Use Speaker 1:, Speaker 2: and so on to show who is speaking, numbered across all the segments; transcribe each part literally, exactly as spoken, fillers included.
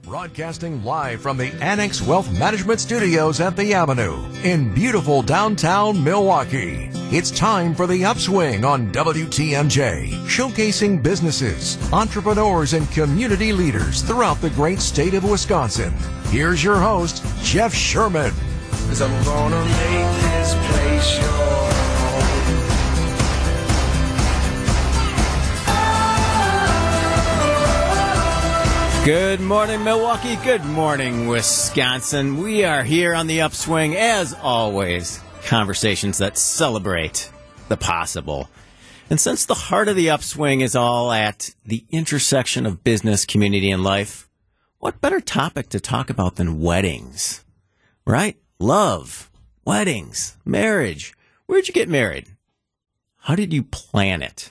Speaker 1: Broadcasting live from the Annex Wealth Management Studios at the Avenue in beautiful downtown Milwaukee. It's time for The Upswing on W T M J, showcasing businesses, entrepreneurs, and community leaders throughout the great state of Wisconsin. Here's your host, Jeff Sherman.
Speaker 2: 'Cause I'm gonna make this place your home.
Speaker 3: Good morning, Milwaukee. Good morning, Wisconsin. We are here on The Upswing, as always, conversations that celebrate the possible. And since the heart of The Upswing is all at the intersection of business, community, and life, what better topic to talk about than weddings, right? Love, weddings, marriage. Where'd you get married? How did you plan it?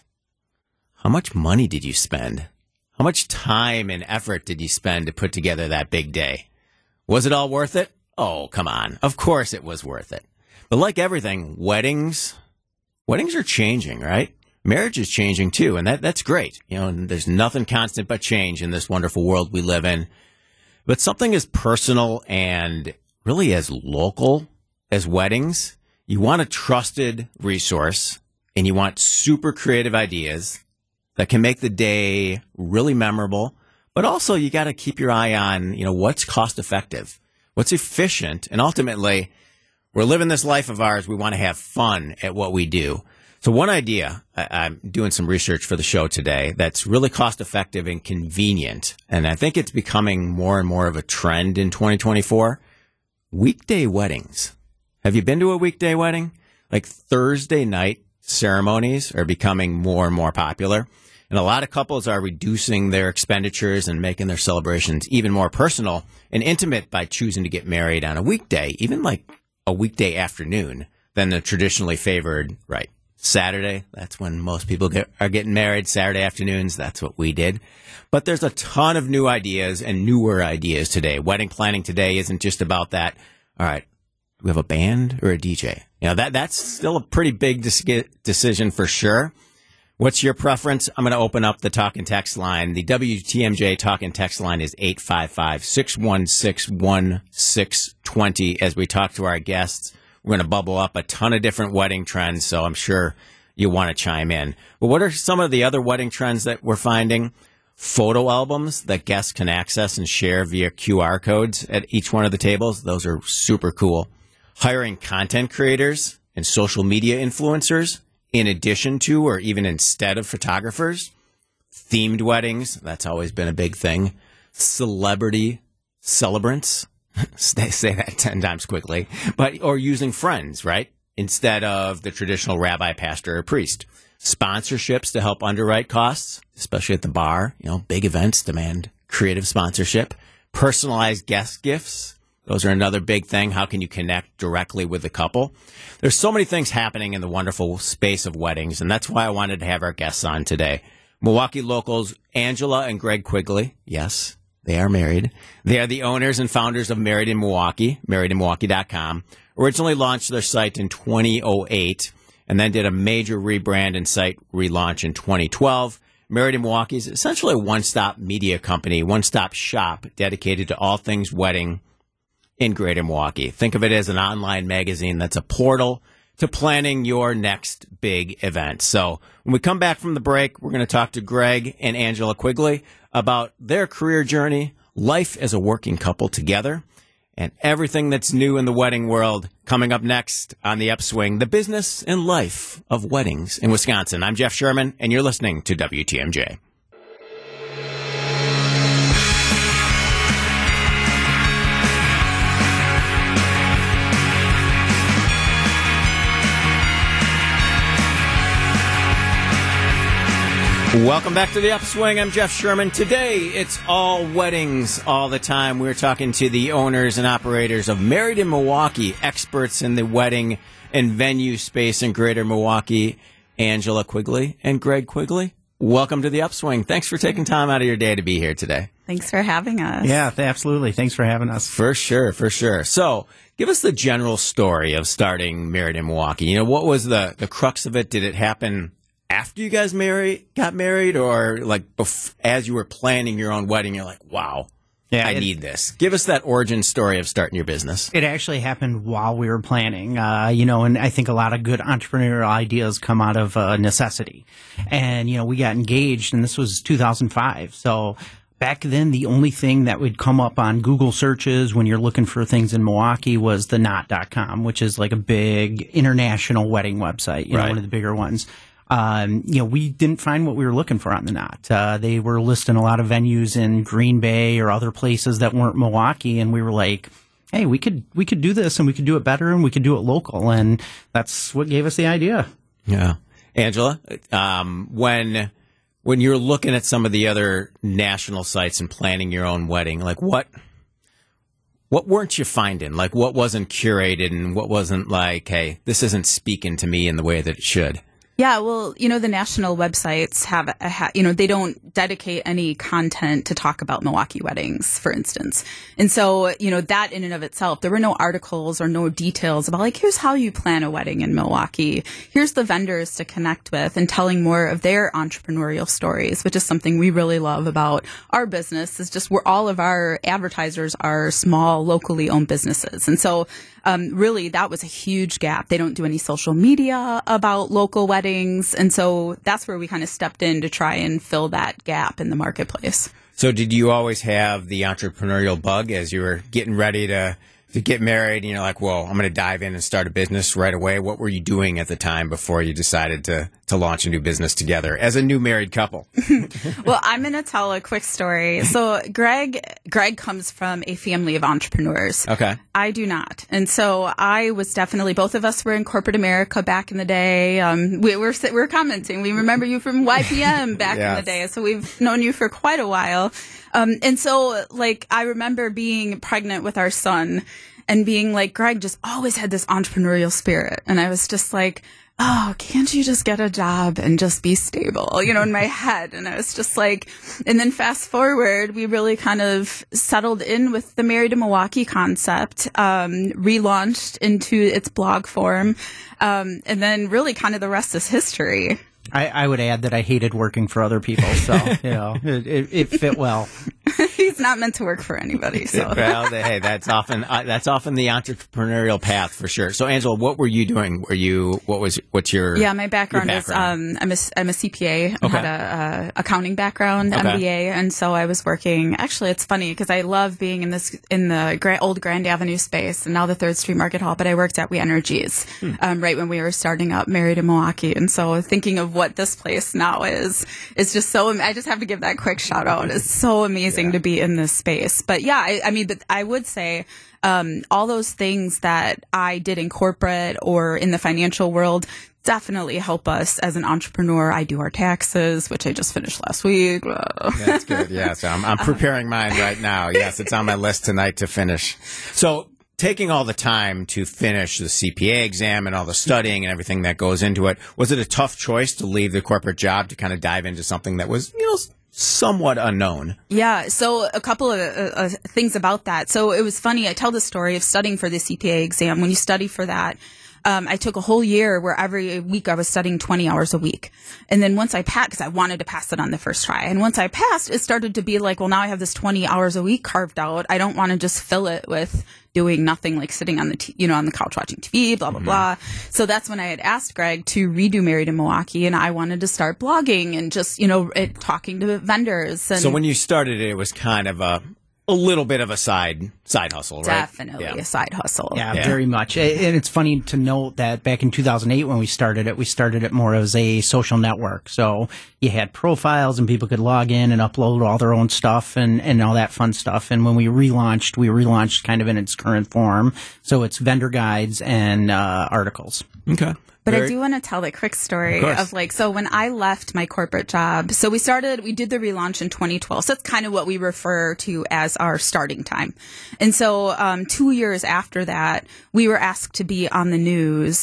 Speaker 3: How much money did you spend? How much time and effort did you spend to put together that big day? Was it all worth it? Oh, come on. Of course it was worth it. But like everything, weddings, weddings are changing, right? Marriage is changing too, and that, that's great. You know, there's nothing constant but change in this wonderful world we live in. But something as personal and really as local as weddings, you want a trusted resource and you want super creative ideas that can make the day really memorable, but also you got to keep your eye on, you know, what's cost effective, what's efficient, and ultimately, we're living this life of ours. We want to have fun at what we do. So one idea, I, I'm doing some research for the show today, that's really cost effective and convenient, and I think it's becoming more and more of a trend in twenty twenty-four, weekday weddings. Have you been to a weekday wedding? Like Thursday night ceremonies are becoming more and more popular. And a lot of couples are reducing their expenditures and making their celebrations even more personal and intimate by choosing to get married on a weekday, even like a weekday afternoon, than the traditionally favored, right, Saturday. That's when most people get, are getting married. Saturday afternoons, that's what we did. But there's a ton of new ideas and newer ideas today. Wedding planning today isn't just about that. All right, do we have a band or a D J? You know, that that's still a pretty big dis- decision for sure. What's your preference? I'm going to open up the talk and text line. The W T M J talk and text line is eight five five, six one six, one six two zero. As we talk to our guests, we're going to bubble up a ton of different wedding trends, so I'm sure you want to chime in. But what are some of the other wedding trends that we're finding? Photo albums that guests can access and share via Q R codes at each one of the tables. Those are super cool. Hiring content creators and social media influencers in addition to or even instead of photographers. Themed weddings, that's always been a big thing. Celebrity celebrants, say that ten times quickly, but or using friends, right, instead of the traditional rabbi, pastor, or priest. Sponsorships to help underwrite costs, especially at the bar. You know, big events demand creative sponsorship. Personalized guest gifts. Those are another big thing. How can you connect directly with the couple? There's so many things happening in the wonderful space of weddings, and that's why I wanted to have our guests on today. Milwaukee locals Angela and Greg Quigley. Yes, they are married. They are the owners and founders of Married in Milwaukee, married in milwaukee dot com. Originally launched their site in two thousand eight and then did a major rebrand and site relaunch in twenty twelve. Married in Milwaukee is essentially a one-stop media company, one-stop shop dedicated to all things wedding in Greater Milwaukee. Think of it as an online magazine that's a portal to planning your next big event. So when we come back from the break, we're going to talk to Greg and Angela Quigley about their career journey, life as a working couple together, and everything that's new in the wedding world. Coming up next on The Upswing, the business and life of weddings in Wisconsin. I'm Jeff Sherman, and you're listening to W T M J. Welcome back to The Upswing. I'm Jeff Sherman. Today, it's all weddings all the time. We're talking to the owners and operators of Married in Milwaukee, experts in the wedding and venue space in Greater Milwaukee, Angela Quigley and Greg Quigley. Welcome to The Upswing. Thanks for taking time out of your day to be here today.
Speaker 4: Thanks for having us.
Speaker 5: Yeah, absolutely. Thanks for having us.
Speaker 3: For sure, for sure. So give us the general story of starting Married in Milwaukee. You know, what was the, the crux of it? Did it happen after you guys married, got married, or like bef- as you were planning your own wedding, you're like, wow,
Speaker 5: Yeah,
Speaker 3: I
Speaker 5: it-
Speaker 3: need this. Give us that origin story of starting your business.
Speaker 5: It actually happened while we were planning, uh, you know, and I think a lot of good entrepreneurial ideas come out of uh, necessity. And, you know, we got engaged, and this was two thousand five. So back then, the only thing that would come up on Google searches when you're looking for things in Milwaukee was the knot dot com, which is like a big international wedding website, you know,
Speaker 3: Right.
Speaker 5: one of the bigger ones. Um, you know, we didn't find what we were looking for on the Knot. Uh, they were listing a lot of venues in Green Bay or other places that weren't Milwaukee, and we were like, hey, we could we could do this, and we could do it better, and we could do it local, and that's what gave us the idea.
Speaker 3: Yeah. Angela, um, when when you're looking at some of the other national sites and planning your own wedding, like what what weren't you finding? Like what wasn't curated and what wasn't like, hey, this isn't speaking to me in the way that it should?
Speaker 4: Yeah, well, you know, the national websites have, a, ha- you know, they don't dedicate any content to talk about Milwaukee weddings, for instance. And so, you know, that in and of itself, there were no articles or no details about like, here's how you plan a wedding in Milwaukee. Here's the vendors to connect with, and telling more of their entrepreneurial stories, which is something we really love about our business, is just where all of our advertisers are small, locally owned businesses. And so, um, really, that was a huge gap. They don't do any social media about local weddings. And so that's where we kind of stepped in to try and fill that gap in the marketplace.
Speaker 3: So did you always have the entrepreneurial bug as you were getting ready to, to get married? And you're like, whoa, I'm going to dive in and start a business right away. What were you doing at the time before you decided to, to launch a new business together as a new married couple?
Speaker 4: Well, I'm going to tell a quick story. So Greg, Greg comes from a family of entrepreneurs.
Speaker 3: Okay.
Speaker 4: I do not. And so I was definitely, both of us were in corporate America back in the day. Um, we were, we were commenting. We remember you from Y P M back
Speaker 3: Yes.
Speaker 4: in the day. So we've known you for quite a while. Um, and so like, I remember being pregnant with our son and being like, Greg just always had this entrepreneurial spirit. And I was just like, oh, can't you just get a job and just be stable, you know, in my head. And I was just like, and then fast forward, we really kind of settled in with the Married to Milwaukee concept, um, relaunched into its blog form. Um, and then really kind of the rest is history.
Speaker 5: I, I would add that I hated working for other people, so you know it, it, it fit well.
Speaker 4: He's not meant to work for anybody. So
Speaker 3: Well, hey, that's often uh, that's often the entrepreneurial path for sure. So, Angela, what were you doing? Were you what was what's your
Speaker 4: yeah, my background,
Speaker 3: your
Speaker 4: is
Speaker 3: background?
Speaker 4: um, I'm a I'm a C P A. I
Speaker 3: Okay.
Speaker 4: had a, a accounting background,
Speaker 3: Okay.
Speaker 4: M B A, and so I was working. Actually, it's funny because I love being in this in the gra- old Grand Avenue space and now the Third Street Market Hall. But I worked at We Energies
Speaker 3: Hmm.
Speaker 4: um, right when we were starting up Married in Milwaukee, and so thinking of what this place now is is just so. I just have to give that quick shout out. It's so amazing
Speaker 3: Yeah.
Speaker 4: to be in this space. But yeah, I, I mean, but I would say. Um, all those things that I did in corporate or in the financial world definitely help us as an entrepreneur. I do our taxes, which I just finished last week.
Speaker 3: That's good. Yeah, so I'm, I'm preparing mine right now. Yes, it's on my list tonight to finish. So, taking all the time to finish the C P A exam and all the studying and everything that goes into it, was it a tough choice to leave the corporate job to kind of dive into something that was, you know, somewhat unknown?
Speaker 4: Yeah. So a couple of uh, uh, things about that. So it was funny. I tell the story of studying for the C P A exam. When you study for that, Um, I took a whole year where every week I was studying twenty hours a week. And then once I passed, because I wanted to pass it on the first try. And once I passed, it started to be like, well, now I have this twenty hours a week carved out. I don't want to just fill it with doing nothing, like sitting on the, t- you know, on the couch watching T V, blah, blah,
Speaker 3: Mm-hmm.
Speaker 4: blah. So that's when I had asked Greg to redo Married in Milwaukee, and I wanted to start blogging and just, you know, it, talking to vendors. And
Speaker 3: So when you started it, it was kind of a a little bit of a side side hustle, right?
Speaker 4: definitely
Speaker 3: Yeah.
Speaker 4: a side hustle.
Speaker 5: Yeah,
Speaker 3: Yeah.
Speaker 5: very much. A- And it's funny to note that back in two thousand eight when we started it, we started it more as a social network. So you had profiles and people could log in and upload all their own stuff and, and all that fun stuff. And when we relaunched, we relaunched kind of in its current form. So it's vendor guides and uh, articles.
Speaker 3: Okay.
Speaker 4: But I
Speaker 3: Very-
Speaker 4: do want to tell the quick story
Speaker 3: Of course.
Speaker 4: of like, so when I left my corporate job, so we started, we did the relaunch in twenty twelve. So that's kind of what we refer to as our starting time. And so, um, two years after that, we were asked to be on the news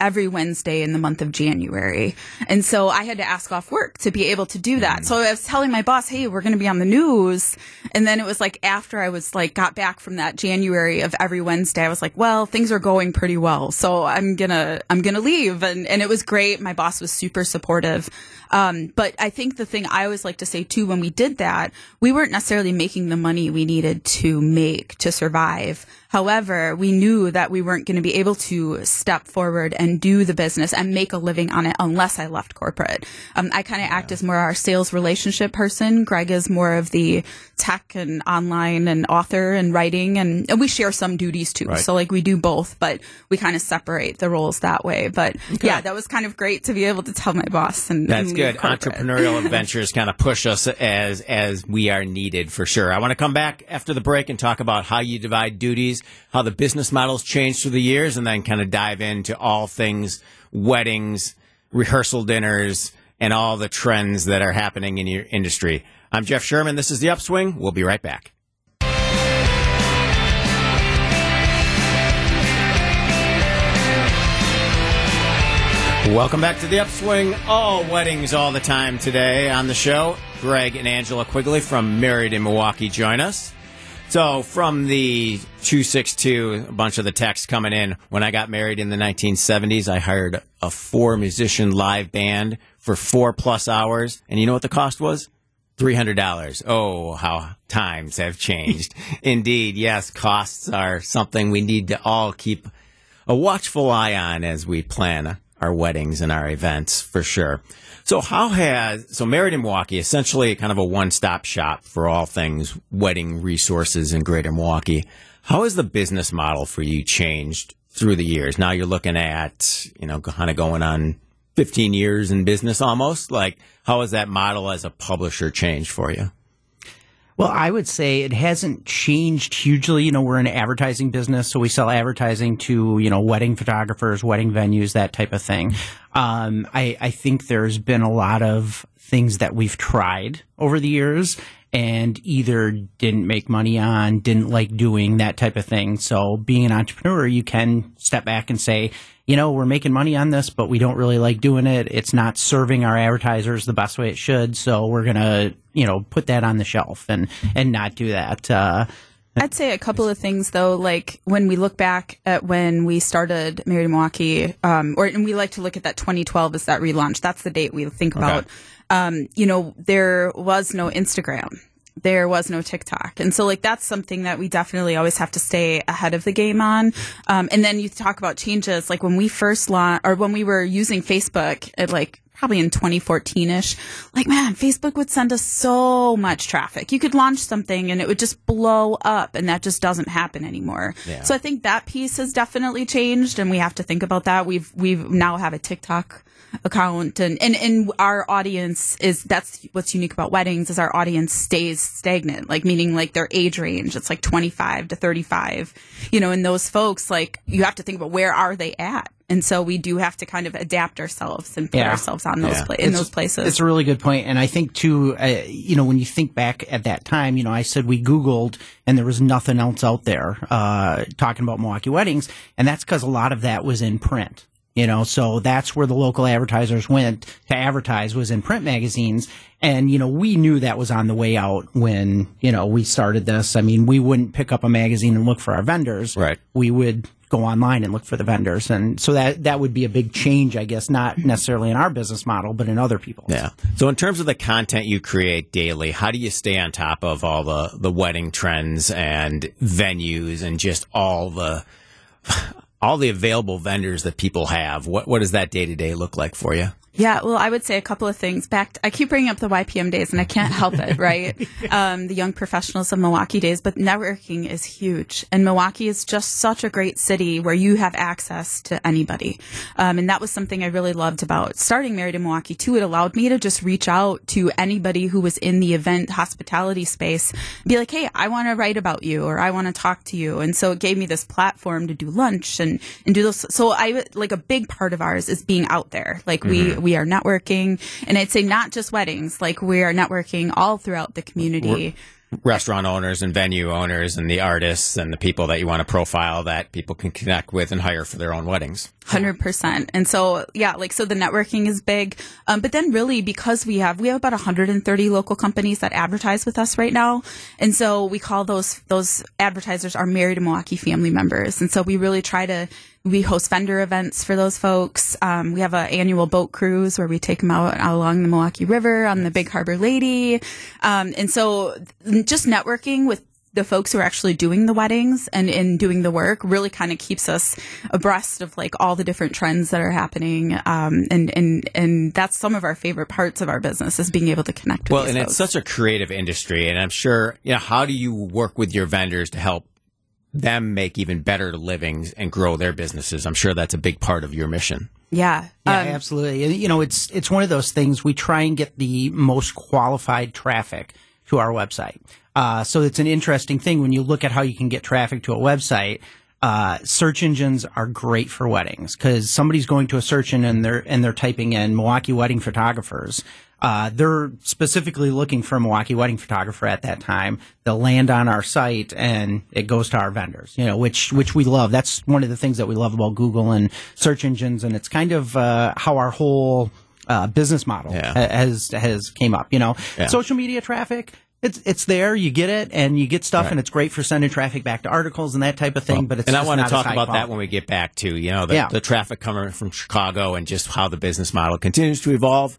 Speaker 4: every Wednesday in the month of January. And so I had to ask off work to be able to do that. So I was telling my boss, hey, we're going to be on the news. And then it was like after I was like got back from that January of every Wednesday, I was like, well, things are going pretty well. So I'm going to I'm going to leave. And, and it was great. My boss was super supportive. Um, but I think the thing I always like to say, too, when we did that, we weren't necessarily making the money we needed to make to survive. However, we knew that we weren't going to be able to step forward and do the business and make a living on it unless I left corporate. Um, I kind of yeah. act as more our sales relationship person. Greg is more of the tech and online and author and writing, and, and we share some duties too. Right. So like we do both, but we kind of separate the roles that way. But okay. yeah, that was kind of great to be able to tell my boss. And
Speaker 3: that's
Speaker 4: and
Speaker 3: good.
Speaker 4: Corporate.
Speaker 3: Entrepreneurial adventures kind of push us as as we are needed for sure. I want to come back after the break and talk about how you divide duties, how the business models changed through the years, and then kind of dive into all things weddings, rehearsal dinners, and all the trends that are happening in your industry. I'm Jeff Sherman. This is The Upswing. We'll be right back. Welcome back to The Upswing. All weddings all the time today on the show. Greg and Angela Quigley from Married in Milwaukee join us. So from the two six two, a bunch of the texts coming in, when I got married in the nineteen seventies, I hired a four-musician live band for four-plus hours. And you know what the cost was? three hundred dollars. Oh, how times have changed. Indeed, yes, costs are something we need to all keep a watchful eye on as we plan our weddings and our events, for sure. So how has, so Married in Milwaukee, essentially kind of a one-stop shop for all things wedding resources in Greater Milwaukee. How has the business model for you changed through the years? Now you're looking at, you know, kind of going on fifteen years in business almost. Like, how has that model as a publisher changed for you?
Speaker 5: Well, I would say it hasn't changed hugely. You know, we're an advertising business, so we sell advertising to, you know, wedding photographers, wedding venues, that type of thing. Um, I, I think there's been a lot of things that we've tried over the years and either didn't make money on, didn't like doing, that type of thing. So being an entrepreneur, you can step back and say, you know, we're making money on this, but we don't really like doing it. It's not serving our advertisers the best way it should. So we're going to, you know, put that on the shelf and, and not do that. Uh,
Speaker 4: I'd say a couple of things, though, like when we look back at when we started Married in Milwaukee, um, or and we like to look at that twenty twelve as that relaunch. That's the date we think about.
Speaker 3: Okay.
Speaker 4: Um, you know, there was no Instagram. There was no TikTok. And so, like, that's something that we definitely always have to stay ahead of the game on. Um, and then you talk about changes, like when we first launched, or when we were using Facebook at, like, probably in twenty fourteen-ish, like, man, Facebook would send us so much traffic. You could launch something and it would just blow up, and that just doesn't happen anymore. Yeah. So I think that piece has definitely changed, and we have to think about that. We've, we've now have a TikTok account, and, and, and our audience is, that's what's unique about weddings, is our audience stays stagnant, like meaning like their age range, it's like twenty-five to thirty-five, you know, and those folks, like, you have to think about where are they at. And so we do have to kind of adapt ourselves and put yeah. ourselves on those
Speaker 3: yeah.
Speaker 4: pla- in
Speaker 5: it's,
Speaker 4: those places.
Speaker 5: It's a really good point. And I think, too, uh, you know, when you think back at that time, you know, I said we Googled and there was nothing else out there uh, talking about Milwaukee weddings. And that's because a lot of that was in print. You know, so that's where the local advertisers went to advertise, was in print magazines. And, you know, we knew that was on the way out when, you know, we started this. I mean, we wouldn't pick up a magazine and look for our vendors.
Speaker 3: Right.
Speaker 5: We would go online and look for the vendors. And so that, that would be a big change, I guess, not necessarily in our business model, but in other people's.
Speaker 3: Yeah. So in terms of the content you create daily, how do you stay on top of all the, the wedding trends and venues and just all the... all the available vendors that people have? What what does that day-to-day look like for you?
Speaker 4: Yeah, well, I would say a couple of things. Back, to, I keep bringing up the Y P M days, and I can't help it, right? Um, the Young Professionals of Milwaukee days, but networking is huge. And Milwaukee is just such a great city where you have access to anybody. Um, and that was something I really loved about starting Married in Milwaukee, too. It allowed me to just reach out to anybody who was in the event hospitality space, be like, hey, I want to write about you, or I want to talk to you. And so it gave me this platform to do lunch and, and do those. So I, like, a big part of ours is being out there. Like, we, we are networking, and I'd say not just weddings, like we are networking all throughout the community.
Speaker 3: restaurant owners and venue owners and the artists and the people that you want to profile that people can connect with and hire for their own weddings.
Speaker 4: one hundred percent. And so, yeah, like, so the networking is big. Um, but then really, because we have, we have about one hundred thirty local companies that advertise with us right now. And so we call those, those advertisers our Married in Milwaukee family members. And so we really try to, we host vendor events for those folks. Um, we have an annual boat cruise where we take them out, out along the Milwaukee River on the Big Harbor Lady. Um, and so just networking with the folks who are actually doing the weddings and, and doing the work really kind of keeps us abreast of like all the different trends that are happening. Um, and, and, and that's some of our favorite parts of our business is being able to connect with
Speaker 3: Well,
Speaker 4: these
Speaker 3: and
Speaker 4: folks.
Speaker 3: it's such a creative industry. And I'm sure, you know, how do you work with your vendors to help them make even better livings and grow their businesses? I'm sure that's a big part of your mission.
Speaker 4: Yeah.
Speaker 5: Yeah,
Speaker 4: Um,
Speaker 5: absolutely. And, You know, it's it's one of those things. We try and get the most qualified traffic to our website. Uh, so it's an interesting thing when you look at how you can get traffic to a website. Uh, search engines are great for weddings because somebody's going to a search engine and they're and they're typing in Milwaukee wedding photographers. Uh, they're specifically looking for a Milwaukee wedding photographer at that time. They'll land on our site and it goes to our vendors, you know, which, which we love. That's one of the things that we love about Google and search engines. And it's kind of, uh, how our whole, uh, business model
Speaker 3: Yeah.
Speaker 5: ha- has, has came up, you know,
Speaker 3: Yeah.
Speaker 5: social media traffic. It's, it's there, you get it, and you get stuff,
Speaker 3: Right.
Speaker 5: and it's great for sending traffic back to articles and that type of thing,
Speaker 3: Well,
Speaker 5: but it's
Speaker 3: and I
Speaker 5: just
Speaker 3: want to
Speaker 5: not
Speaker 3: talk
Speaker 5: as high
Speaker 3: about that
Speaker 5: quality.
Speaker 3: when we get back to, you know, the,
Speaker 5: Yeah.
Speaker 3: the traffic coming from Chicago and just how the business model continues to evolve.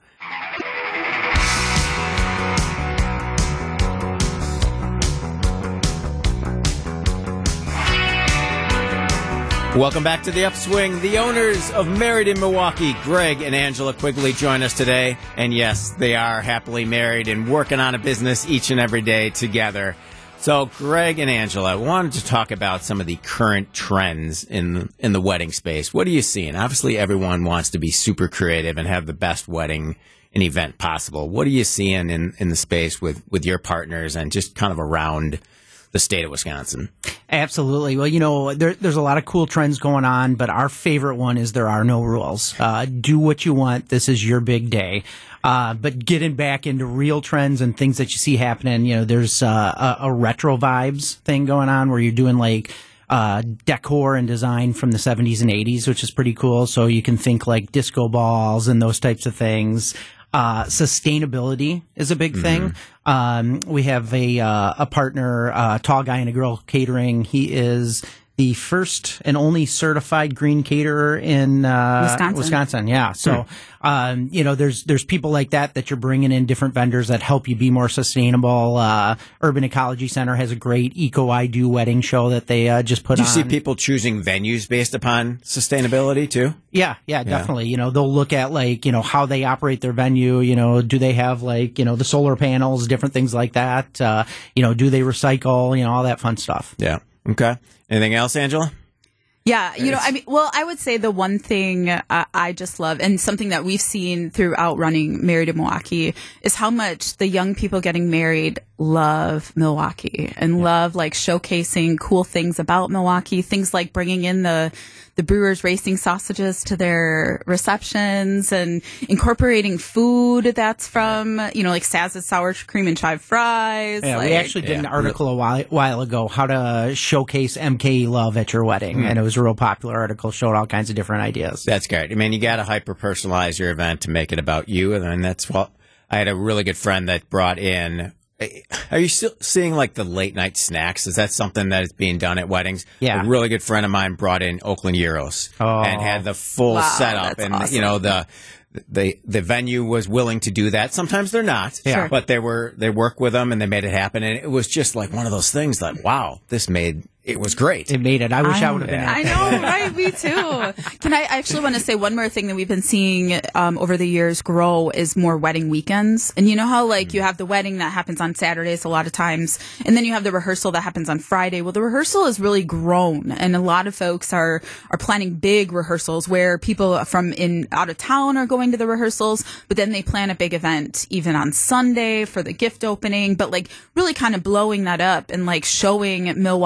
Speaker 3: Welcome back to the Upswing. The owners of Married in Milwaukee, Greg and Angela Quigley, join us today. And yes, they are happily married and working on a business each and every day together. So, Greg and Angela, I wanted to talk about some of the current trends in in the wedding space. What are you seeing? Obviously, everyone wants to be super creative and have the best wedding and event possible. What are you seeing in, in the space with, with your partners and just kind of around the state of Wisconsin?
Speaker 5: Absolutely. Well, you know, there, there's a lot of cool trends going on, but our favorite one is there are no rules. Uh, do what you want. This is your big day. Uh, but getting back into real trends and things that you see happening, you know, there's uh, a, a retro vibes thing going on where you're doing like uh, decor and design from the seventies and eighties, which is pretty cool. So you can think like disco balls and those types of things. Uh, sustainability is a big thing. Um, we have a, uh, a partner, uh, Tall Guy and a Girl Catering. He is the first and only certified green caterer in, uh,
Speaker 4: Wisconsin.
Speaker 5: Wisconsin. Yeah. So, um, you know, there's, there's people like that that you're bringing in, different vendors that help you be more sustainable. Uh, Urban Ecology Center has a great Eco I Do wedding show that they, uh, just put
Speaker 3: Do you
Speaker 5: on.
Speaker 3: see people choosing venues based upon sustainability too?
Speaker 5: Yeah, yeah, definitely. You know, they'll look at like, you know, how they operate their venue. You know, do they have like, you know, the solar panels, different things like that? Uh, you know, do they recycle? You know, all that fun stuff.
Speaker 3: Yeah. Okay. Anything else, Angela?
Speaker 4: Yeah, you know, I mean, well, I would say the one thing uh, I just love, and something that we've seen throughout running Married in Milwaukee, is how much the young people getting married love Milwaukee and yeah. love like showcasing cool things about Milwaukee. Things like bringing in the the Brewers Racing sausages to their receptions and incorporating food that's from, you know, like Saz's sour cream and chive fries.
Speaker 5: Yeah,
Speaker 4: like,
Speaker 5: we actually did
Speaker 3: yeah.
Speaker 5: an article a while, while ago how to showcase M K E love at your wedding, mm. and it was a real popular article, showed all kinds of different ideas.
Speaker 3: That's great. I mean, you got to hyper personalize your event to make it about you, and then that's what I had a really good friend that brought in. Are you still seeing like the late night snacks? Is that something that is being done at weddings?
Speaker 5: Yeah.
Speaker 3: A really good friend of mine brought in Oakland Gyros
Speaker 5: oh.
Speaker 3: and had the full
Speaker 4: Wow,
Speaker 3: setup,
Speaker 4: that's
Speaker 3: and
Speaker 4: awesome.
Speaker 3: you know the. The the venue was willing to do that. Sometimes they're not,
Speaker 5: yeah.
Speaker 3: but they were they worked with them and they made it happen. And it was just like one of those things that wow, this made it was great.
Speaker 5: It made it. I wish I, I would have been.
Speaker 3: yeah.
Speaker 5: At
Speaker 4: I know, right? Me too. Can I I actually want to say one more thing that we've been seeing um, over the years grow is more wedding weekends. And you know how like you have the wedding that happens on Saturdays a lot of times, and then you have the rehearsal that happens on Friday. Well, the rehearsal has really grown, and a lot of folks are are planning big rehearsals where people from in out of town are going to the rehearsals, but then they plan a big event even on Sunday for the gift opening. But like really kind of blowing that up and like showing Milwaukee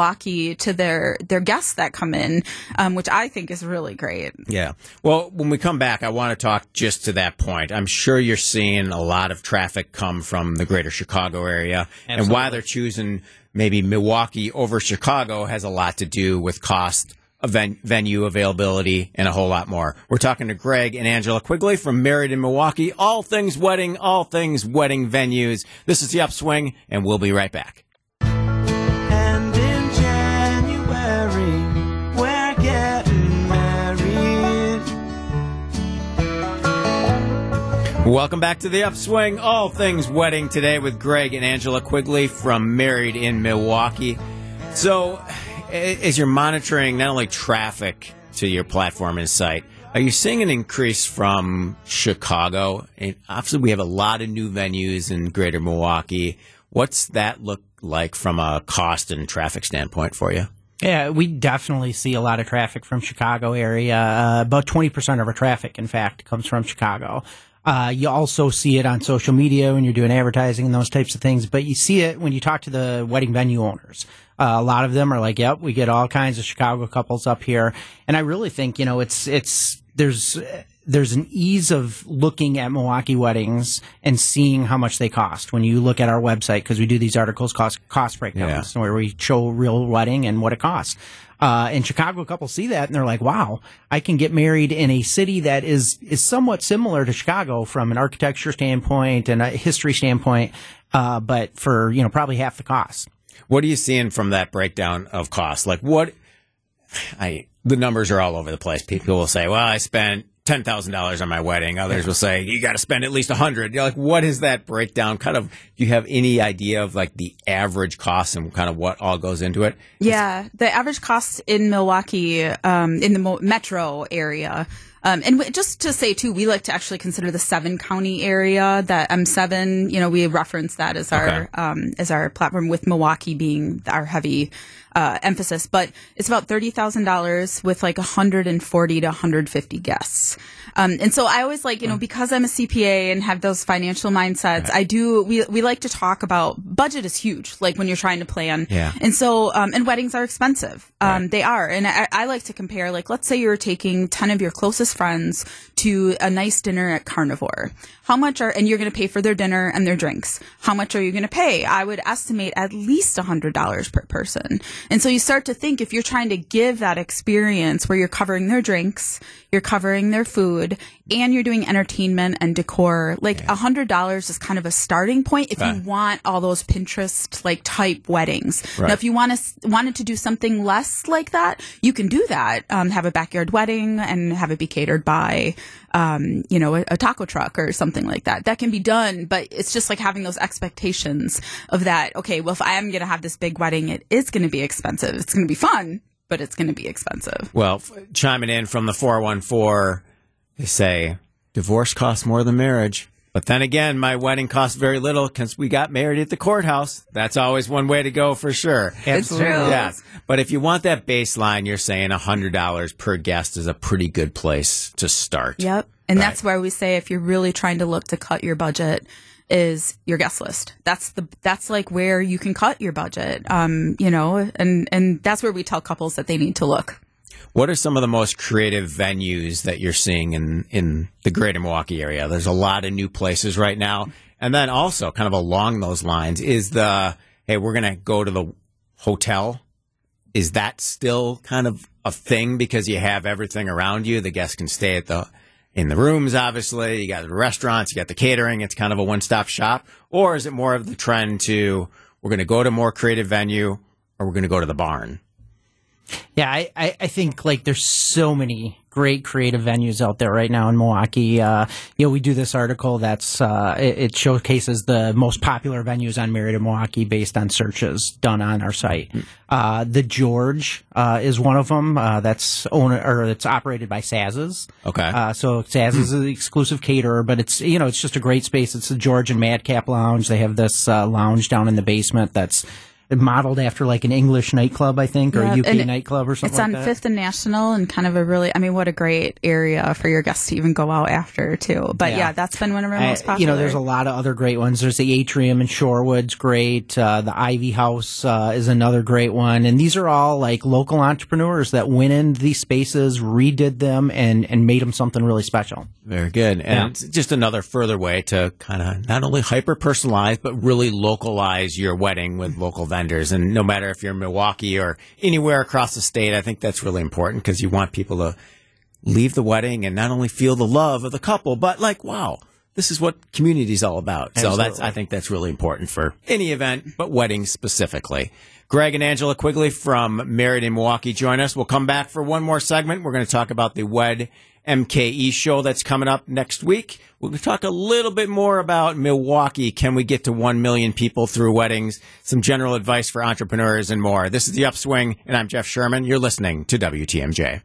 Speaker 4: loyalty to their their guests that come in, um, which I think is really great.
Speaker 3: Yeah. Well, when we come back, I want to talk just to that point. I'm sure you're seeing a lot of traffic come from the greater Chicago area.
Speaker 5: Absolutely.
Speaker 3: And why they're choosing maybe Milwaukee over Chicago has a lot to do with cost, event, venue availability, and a whole lot more. We're talking to Greg and Angela Quigley from Married in Milwaukee. All things wedding, all things wedding venues. This is The Upswing, and we'll be right back.
Speaker 2: And in January, we're getting married.
Speaker 3: Welcome back to The Upswing, all things wedding today with Greg and Angela Quigley from Married in Milwaukee. So, as you're monitoring not only traffic to your platform and site, are you seeing an increase from Chicago? And obviously, we have a lot of new venues in greater Milwaukee. What's that look like from a cost and traffic standpoint for you?
Speaker 5: Yeah, we definitely see a lot of traffic from Chicago area. Uh, about twenty percent of our traffic, in fact, comes from Chicago. Uh, you also see it on social media when you're doing advertising and those types of things, but you see it when you talk to the wedding venue owners. Uh, a lot of them are like, yep, we get all kinds of Chicago couples up here. And I really think, you know, it's, it's, there's, there's an ease of looking at Milwaukee weddings and seeing how much they cost when you look at our website, because we do these articles, cost, cost breakdowns,
Speaker 3: Yeah.
Speaker 5: where we show real wedding and what it costs. Uh, and Chicago couples see that and they're like, wow, I can get married in a city that is, is somewhat similar to Chicago from an architecture standpoint and a history standpoint, uh, but for, you know, probably half the cost.
Speaker 3: What are you seeing from that breakdown of cost? Like what, I, the numbers are all over the place. People will say, well, I spent ten thousand dollars on my wedding. Others will say, you got to spend at least a hundred. You're like, what is that breakdown? Kind of, do you have any idea of like the average cost and kind of what all goes into it?
Speaker 4: Yeah, the average cost in Milwaukee, um, in the mo- metro area, um, and w- just to say too, we like to actually consider the seven county area, that M seven. You know, we reference that as our
Speaker 3: Okay.
Speaker 4: um, as our platform, with Milwaukee being our heavy uh, emphasis. But it's about thirty thousand dollars with like one hundred forty to one hundred fifty guests. Um, and so I always like, you know, because I'm a C P A and have those financial mindsets, I do, we, we like to talk about budget is huge, like when you're trying to plan.
Speaker 3: Yeah.
Speaker 4: And so, um, and weddings are expensive. Um,
Speaker 3: Right.
Speaker 4: they are. And I, I like to compare, like, let's say you're taking ten of your closest friends to a nice dinner at Carnivore. How much are, and you're going to pay for their dinner and their drinks. How much are you going to pay? I would estimate at least one hundred dollars per person. And so you start to think, if you're trying to give that experience where you're covering their drinks, you're covering their food, and you're doing entertainment and decor, like one hundred dollars is kind of a starting point if
Speaker 3: Right.
Speaker 4: you want all those Pinterest like type weddings.
Speaker 3: Right.
Speaker 4: Now, if you want to wanted to do something less like that, you can do that. Um, have a backyard wedding and have it be catered by, um, you know, a, a taco truck or something like that. That can be done, but it's just like having those expectations of that. Okay, well, if I am going to have this big wedding, it is going to be expensive. It's going to be fun, but it's going to be expensive.
Speaker 3: Well, f- chiming in from the four one four, they say divorce costs more than marriage. But then again, my wedding cost very little because we got married at the courthouse. That's always one way to go for sure.
Speaker 4: It's true.
Speaker 3: Yes. But if you want that baseline, you're saying one hundred dollars per guest is a pretty good place to start.
Speaker 4: Yep. And
Speaker 3: Right.
Speaker 4: that's where we say, if you're really trying to look to cut your budget, is your guest list. That's the, that's like where you can cut your budget. Um, you know, and, and that's where we tell couples that they need to look.
Speaker 3: What are some of the most creative venues that you're seeing in, in the greater Milwaukee area? There's a lot of new places right now. And then also kind of along those lines is the, hey, we're going to go to the hotel. Is that still kind of a thing because you have everything around you? The guests can stay at the, in the rooms, obviously. You got the restaurants, you got the catering. It's kind of a one-stop shop. Or is it more of the trend to, we're going to go to a more creative venue or we're going to go to the barn?
Speaker 5: Yeah, I, I, I think like there's so many great creative venues out there right now in Milwaukee. Uh, you know, we do this article that's uh, it, it showcases the most popular venues on Married in Milwaukee based on searches done on our site. Uh, the George uh, is one of them. Uh, that's owned or it's operated by Saz's.
Speaker 3: Okay.
Speaker 5: Uh, so Saz is the exclusive caterer, but it's you know it's just a great space. It's the George and Madcap Lounge. They have this uh, lounge down in the basement that's modeled after like an English nightclub, I think, or
Speaker 4: Yeah,
Speaker 5: a U K
Speaker 4: and
Speaker 5: nightclub or something
Speaker 4: It's on
Speaker 5: like that.
Speaker 4: Fifth and National, and kind of a really, I mean, what a great area for your guests to even go out after, too. But yeah,
Speaker 5: Yeah.
Speaker 4: that's been one of our
Speaker 5: Uh,
Speaker 4: most popular.
Speaker 5: You know, there's a lot of other great ones. There's the Atrium in Shorewood's great. Uh, the Ivy House uh, is another great one. And these are all like local entrepreneurs that went into these spaces, redid them, and, and made them something really special.
Speaker 3: Very good. And
Speaker 5: Yeah.
Speaker 3: it's just another further way to kind of not only hyper-personalize, but really localize your wedding with local vendors. And no matter if you're in Milwaukee or anywhere across the state, I think that's really important because you want people to leave the wedding and not only feel the love of the couple, but like, wow, this is what community is all about. So that's,
Speaker 5: Absolutely.
Speaker 3: I think that's really important for any event, but weddings specifically. Greg and Angela Quigley from Married in Milwaukee join us. We'll come back for one more segment. We're going to talk about the Wed M K E show that's coming up next week. We'll talk a little bit more about Milwaukee. Can we get to one million people through weddings? Some general advice for entrepreneurs and more. This is The Upswing, and I'm Jeff Sherman. You're listening to W T M J.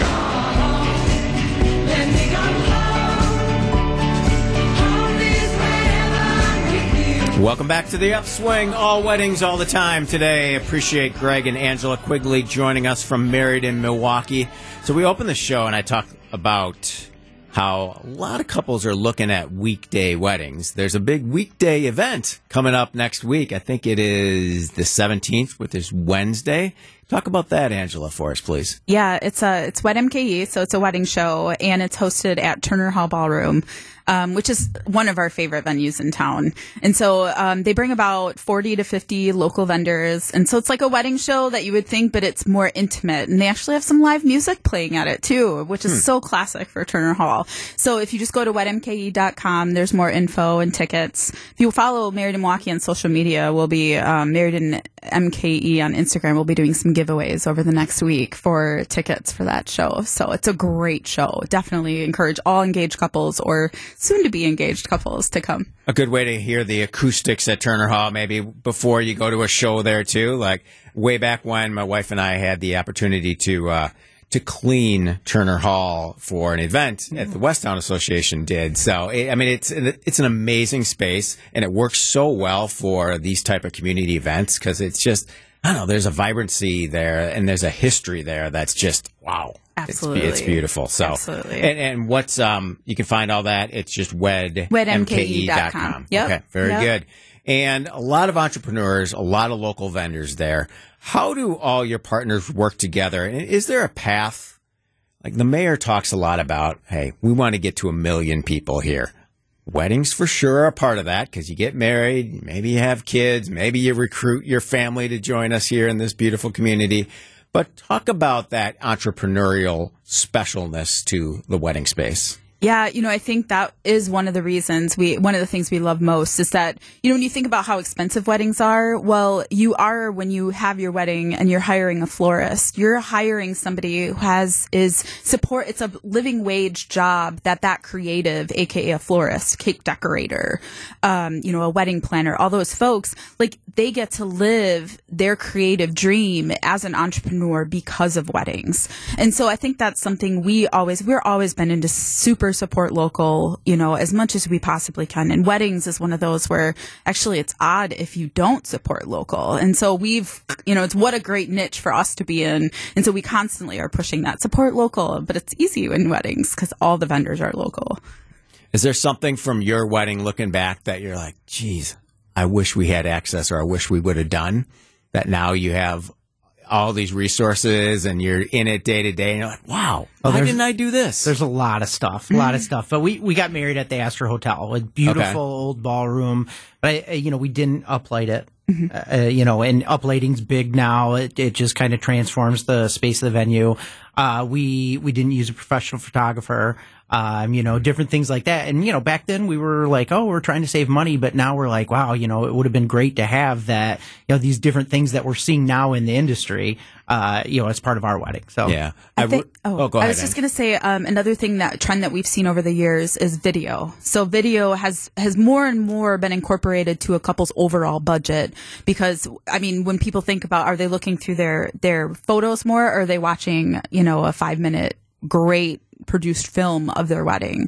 Speaker 3: Welcome back to The Upswing. All weddings all the time today. Appreciate Greg and Angela Quigley joining us from Married in Milwaukee. So we opened the show and I talked about how a lot of couples are looking at weekday weddings. There's a big weekday event coming up next week. I think it is the seventeenth, which is Wednesday. Talk about that, Angela, for us, please.
Speaker 4: Yeah, it's a it's Wed M K E, so it's a wedding show, and it's hosted at Turner Hall Ballroom, um, which is one of our favorite venues in town. And so um, they bring about forty to fifty local vendors, and so it's like a wedding show that you would think, but it's more intimate. And they actually have some live music playing at it too, which is hmm. so classic for Turner Hall. So if you just go to wed m k e dot com, there's more info and tickets. If you follow Married in Milwaukee on social media, we'll be um, Married in M K E on Instagram. We'll be doing some giveaways over the next week for tickets for that show. So it's a great show. Definitely encourage all engaged couples or soon to be engaged couples to come.
Speaker 3: A good way to hear the acoustics at Turner Hall, maybe before you go to a show there too. Like way back when my wife and I had the opportunity to, uh, to clean Turner Hall for an event at the Westtown Association did. So, I mean, it's it's an amazing space, and it works so well for these type of community events because it's just, I don't know, there's a vibrancy there, and there's a history there that's just, wow.
Speaker 4: Absolutely.
Speaker 3: It's, it's beautiful. So,
Speaker 4: Absolutely.
Speaker 3: And, and what's, um, you can find all that. It's just wed m k e dot com.
Speaker 4: Yep.
Speaker 3: Okay, very
Speaker 4: yep.
Speaker 3: good. And a lot of entrepreneurs, a lot of local vendors there. How do all your partners work together? And is there a path? Like the mayor talks a lot about, hey, we want to get to a million people here. Weddings for sure are a part of that because you get married, maybe you have kids, maybe you recruit your family to join us here in this beautiful community. But talk about that entrepreneurial specialness to the wedding space.
Speaker 4: Yeah, you know, I think that is one of the reasons we, one of the things we love most is that, you know, when you think about how expensive weddings are, well, you are, when you have your wedding and you're hiring a florist, you're hiring somebody who has, is support, it's a living wage job that that creative, A K A a florist, cake decorator, um, you know, a wedding planner, all those folks, like they get to live their creative dream as an entrepreneur because of weddings. And so I think that's something we always, we're always been into super support local, you know, as much as we possibly can. And weddings is one of those where actually it's odd if you don't support local. And so we've, you know, it's what a great niche for us to be in. And so we constantly are pushing that support local, but it's easy in weddings because all the vendors are local.
Speaker 3: Is there something from your wedding looking back that you're like, geez, I wish we had access or I wish we would have done that now you have all these resources and you're in it day to day and you're like, wow,
Speaker 5: oh,
Speaker 3: why didn't I do this?
Speaker 5: There's a lot of stuff, a lot of stuff. But we, we got married at the Astor Hotel, a beautiful
Speaker 3: Okay.
Speaker 5: old ballroom. But, I, you know, we didn't uplight it.
Speaker 4: Mm-hmm.
Speaker 5: Uh, you know, and uplighting's big now. It, it just kind of transforms the space of the venue. Uh, we, we didn't use a professional photographer. Um, you know, different things like that. And, you know, back then we were like, oh, we're trying to save money, but now we're like, wow, you know, it would have been great to have that, you know, these different things that we're seeing now in the industry, uh, you know, as part of our wedding. So,
Speaker 3: yeah.
Speaker 4: I
Speaker 3: I
Speaker 4: think,
Speaker 3: w-
Speaker 4: oh,
Speaker 3: oh, go
Speaker 4: I
Speaker 3: ahead.
Speaker 4: was just
Speaker 3: Ann.
Speaker 4: going to say um, another thing, that trend that we've seen over the years is video. So video has has more and more been incorporated to a couple's overall budget because, I mean, when people think about, are they looking through their their photos more, or are they watching, you know, a five minute great produced film of their wedding?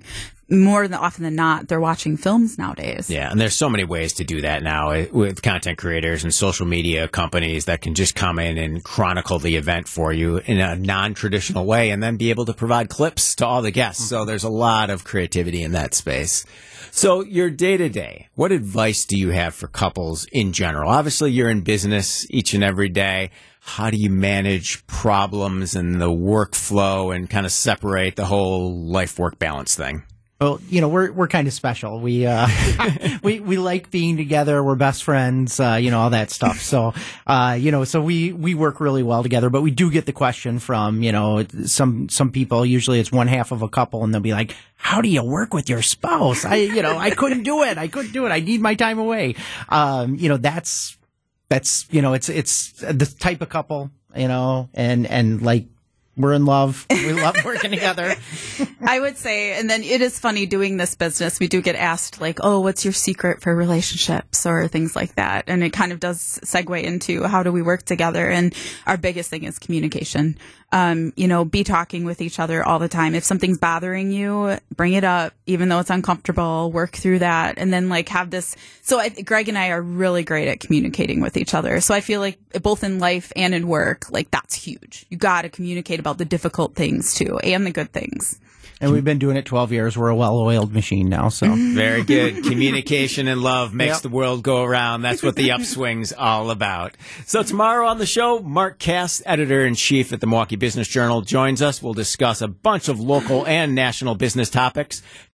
Speaker 4: more than often than not, they're watching films nowadays.
Speaker 3: Yeah, and there's so many ways to do that now eh, with content creators and social media companies that can just come in and chronicle the event for you in a non-traditional way and then be able to provide clips to all the guests. So there's a lot of creativity in that space. So your day-to-day, what advice do you have for couples in general? Obviously, you're in business each and every day. How do you manage problems and the workflow and kind of separate the whole life-work balance thing?
Speaker 5: Well, you know, we're we're kind of special. We uh, we we like being together. We're best friends. Uh, you know, all that stuff. So, uh, you know, so we we work really well together. But we do get the question from you know some some people. Usually, it's one half of a couple, and they'll be like, "How do you work with your spouse?" I you know I couldn't do it. I couldn't do it. I need my time away. Um, you know, that's that's you know it's it's the type of couple. You know, and and like. We're in love. We love working together.
Speaker 4: I would say, and then it is funny doing this business. We do get asked like, oh, what's your secret for relationships or things like that. And it kind of does segue into how do we work together. And our biggest thing is communication. Um, you know, be talking with each other all the time. If something's bothering you, bring it up, even though it's uncomfortable, work through that. And then like have this. So I, Greg and I are really great at communicating with each other. So I feel like both in life and in work, like that's huge. You got to communicate about the difficult things too and the good things.
Speaker 5: And we've been doing it twelve years. We're a well-oiled machine now. So
Speaker 3: very good. Communication and love makes
Speaker 5: Yep.
Speaker 3: the world go around. That's what the Upswing's all about. So tomorrow on the show, Mark Cass, editor-in-chief at the Milwaukee Business Journal, joins us. We'll discuss a bunch of local and national business topics.